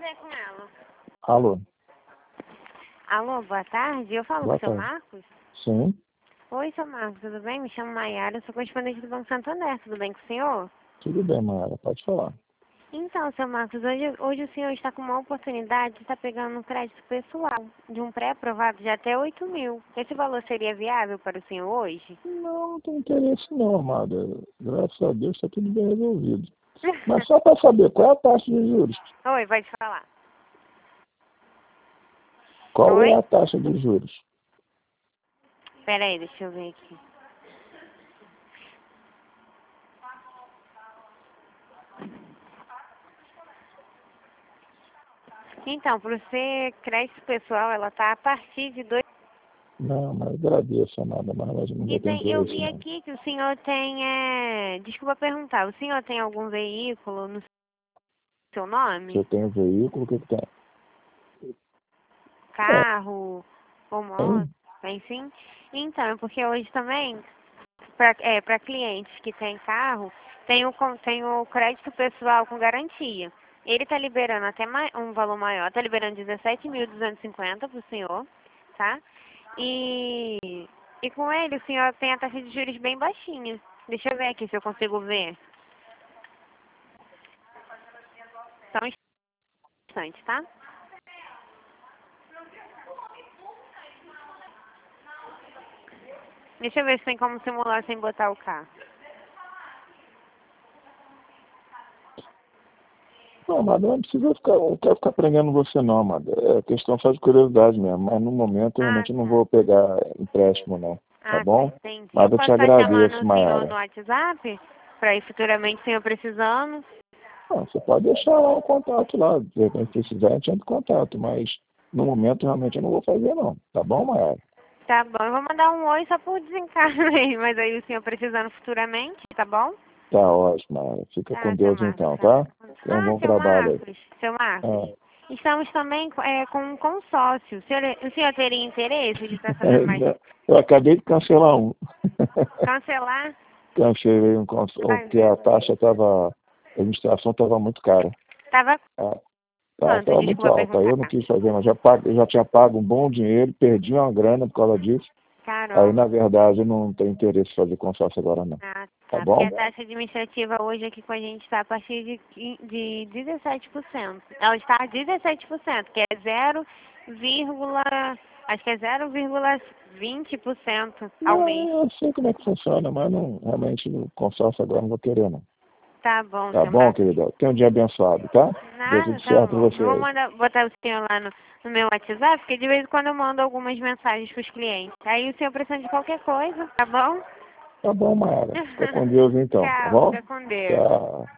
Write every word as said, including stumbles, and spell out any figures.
ver com ela. Alô? Alô, boa tarde. Eu falo Boa com o seu tarde. Marcos? Sim, Oi, seu Marcos, tudo bem? Me chamo Maiara, eu sou correspondente do Banco Santander. Tudo bem com o senhor? tudo bem, Mayara, pode falar. Então, seu Marcos, hoje, hoje o senhor está com uma oportunidade de estar pegando um crédito pessoal de um pré-aprovado de até oito mil. Esse valor seria viável para o senhor hoje? Não, não tem interesse não, amada. Graças a Deus está tudo bem resolvido. Mas só para saber, qual é a taxa de juros? Oi, pode falar. Qual Oi? é a taxa de juros? Pera aí, deixa eu ver aqui. Então, para você, crédito pessoal, ela tá a partir de dois... Não, mas agradeço, amada, mas eu não E vou ter tem, eu interesse vi não. aqui que o senhor tem, é... desculpa perguntar, o senhor tem algum veículo no seu Se nome? eu tenho veículo, o que que tem? Carro ou moto? Tem? Tem sim? Então, é porque hoje também, para é, para clientes que têm carro, tem o, com- tem o crédito pessoal com garantia. Ele está liberando até mai- um valor maior, está liberando dezessete mil duzentos e cinquenta para o senhor, tá? E, e com ele o senhor tem a taxa de juros bem baixinha. Deixa eu ver aqui se eu consigo ver. Só um instante, tá? Deixa eu ver se tem como simular sem botar o carro. Não, amada, não precisa ficar, eu não quero ficar prendendo você não, amada. É questão só de curiosidade mesmo, mas no momento eu Ah, realmente não tá. vou pegar empréstimo não, tá Ah, tá, bom? entendi. Mas Eu eu te posso estar chamando agradeço, o senhor no Mayara. WhatsApp? Para ir futuramente, o senhor precisando? Não, você pode deixar lá o contato lá, de repente precisar, a gente entra em contato, mas no momento realmente eu não vou fazer não, tá bom, Mayara? Tá bom, eu vou mandar um oi só por desencargo mesmo, mas aí o senhor precisando futuramente, tá bom? Tá ótimo, Mayara. Fica com Tá, seu Deus Marcos. então, Tá. tá? Tenha um Ah, bom seu trabalho aí. Marcos, seu Marcos, Ah. estamos também é, com um consórcio. O senhor, o senhor teria interesse de estar sabendo mais? Eu acabei de cancelar um. Cancelar? Cancelei um consórcio, Ai, porque a taxa estava, a administração estava muito cara. tava Ah, tá, quanto? estava muito Desculpa alta. Aí perguntar. eu não quis fazer, mas já, pago, eu já tinha pago um bom dinheiro, perdi uma grana por causa disso. Aí, Caramba. na verdade, eu não tenho interesse em fazer consórcio agora, não. Ah, Tá tá. Porque a bom? taxa administrativa hoje aqui com a gente está a partir de, quin- de dezessete por cento. Ela está a dezessete por cento, que é zero, acho que é zero vírgula vinte por cento ao mês. Não, eu sei como é que funciona, mas não, realmente no consórcio agora não vou querer, não. Tá bom, Tá seu bom, Marcos. querido? Tenha um dia abençoado, tá? Dê Nada, tudo tá certo pra bom. você Eu vou aí. mandar, botar o senhor lá no, no meu WhatsApp, porque de vez em quando eu mando algumas mensagens para os clientes. Aí o senhor precisa de qualquer coisa, tá bom? Tá bom, Mayara. Fica com Deus então, tá Tchau, bom? fica com Deus. Tchau.